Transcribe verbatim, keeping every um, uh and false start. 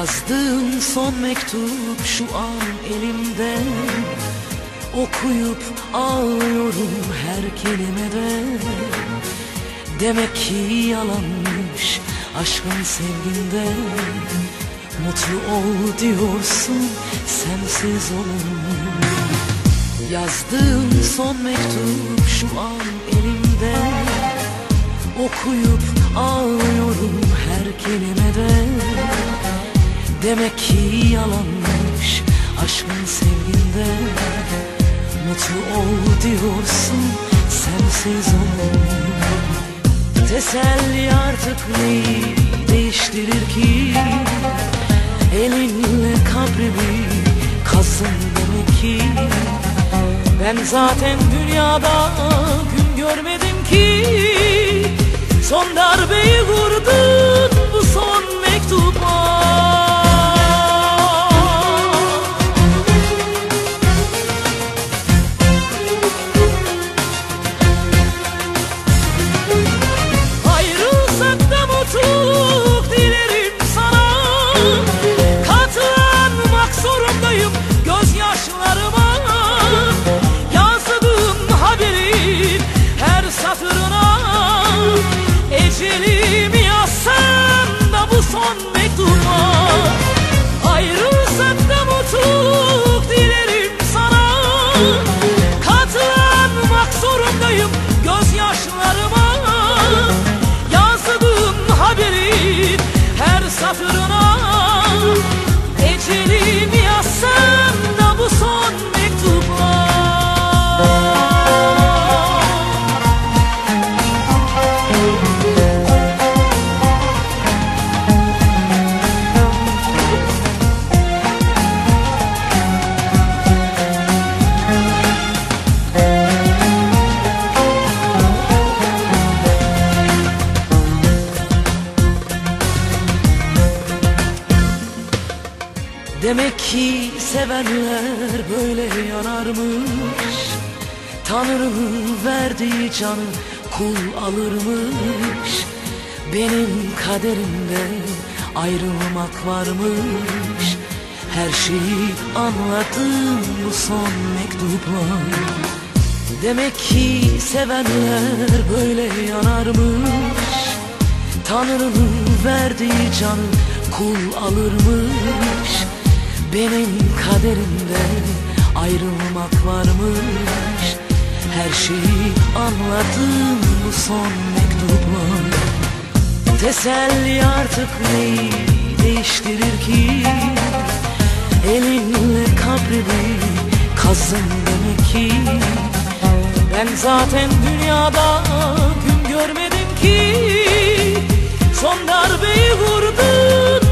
Yazdığım son mektup şu an elimde. Okuyup ağlıyorum her kelimede. Demek ki yalanmış aşkın sevginde. Mutlu ol diyorsun, sensiz olur mu? Yazdığım son mektup şu an elimde. Okuyup ağlıyorum her kelimede. Demek ki yalanmış aşkın sevginde. Mutlu ol diyorsun, sensiz olur mu? Teselli artık neyi değiştirir ki? Elinle kabrimi kazdın demek ki. Ben zaten dünyada gün görmedim ki. Son darbeyi vurdun bu son mektuba. Ayrılsak da mutluluk dilerim sana. Katlanmak zorundayım gözyaşlarıma. Yazdığım haberin her satırına. Ecelimi yazsam da bu son mektuba. Ayrılsak da mutluluk dilerim sana. Katlanmak zorundayım gözyaşlarıma. Yazdığım haberin her satırına. Ecelimi yazsam da bu son mektuba. Demek ki sevenler böyle yanarmış. Tanrı'nın verdiği canı kul alırmış. Benim kaderimde ayrılmak varmış. Her şeyi anladım bu son mektupla. Demek ki sevenler böyle yanarmış. Tanrı'nın verdiği canı kul alırmış. Benim kaderimde ayrılmak varmış. Her şeyi anladım bu son mektupla. Teselli artık neyi değiştirir ki? Elinle kabrimi kazdın demek ki. Ben zaten dünyada gün görmedim ki. Son darbeyi vurdun